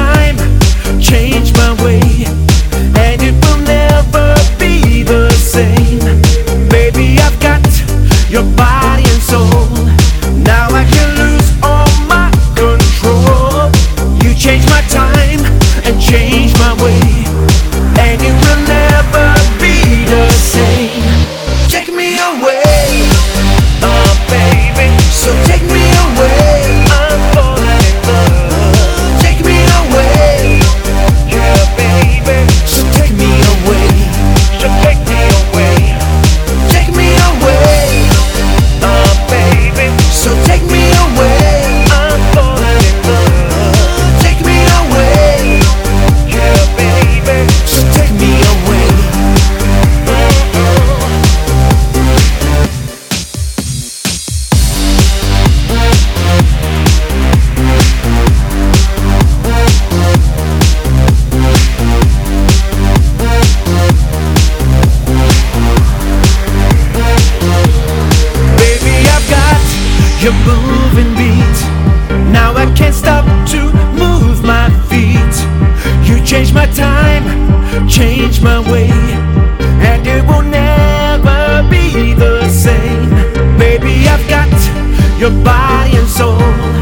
time, change my way, and it will never be the same. Baby, I've got your body and soul. Now I can lose all my control. You change my time and change my way, and it will never be the same. Take me away, oh baby, so take me away. I'm falling in love. Take me away, yeah baby, so take me away. So take me away. Take me away, oh baby, so take me away. I'm falling in love. Take me away, yeah baby, so take me away. Baby, I've got your moving beat. Now I can't stop to move my feet. You change my time, change my way, and it will never be the same. Baby, I've got your body and soul.